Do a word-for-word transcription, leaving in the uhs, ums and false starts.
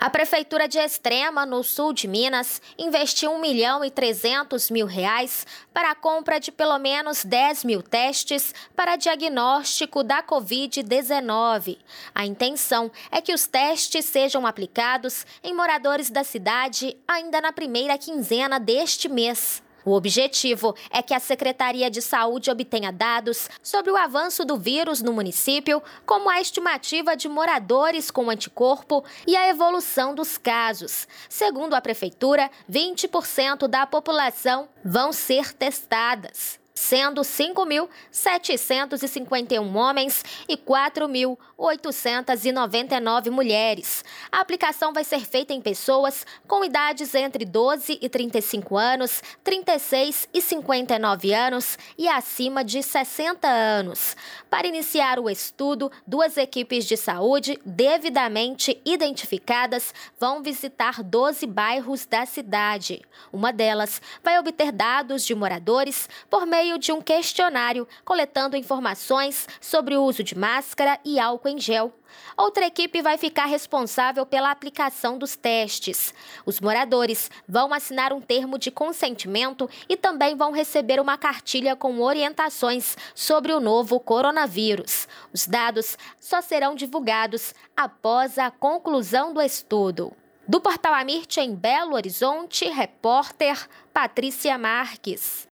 A Prefeitura de Extrema, no sul de Minas, investiu um milhão e trezentos mil reais para a compra de pelo menos dez mil testes para diagnóstico da covid dezenove. A intenção é que os testes sejam aplicados em moradores da cidade ainda na primeira quinzena deste mês. O objetivo é que a Secretaria de Saúde obtenha dados sobre o avanço do vírus no município, como a estimativa de moradores com anticorpo e a evolução dos casos. Segundo a Prefeitura, vinte por cento da população vão ser testadas, sendo cinco mil setecentos e cinquenta e um homens e quatro mil oitocentos e noventa e nove mulheres. A aplicação vai ser feita em pessoas com idades entre doze e trinta e cinco anos, trinta e seis e cinquenta e nove anos e acima de sessenta anos. Para iniciar o estudo, duas equipes de saúde devidamente identificadas vão visitar doze bairros da cidade. Uma delas vai obter dados de moradores por meio de um questionário, coletando informações sobre o uso de máscara e álcool em gel. Outra equipe vai ficar responsável pela aplicação dos testes. Os moradores vão assinar um termo de consentimento e também vão receber uma cartilha com orientações sobre o novo coronavírus. Os dados só serão divulgados após a conclusão do estudo. Do Portal Amirte, em Belo Horizonte, repórter Patrícia Marques.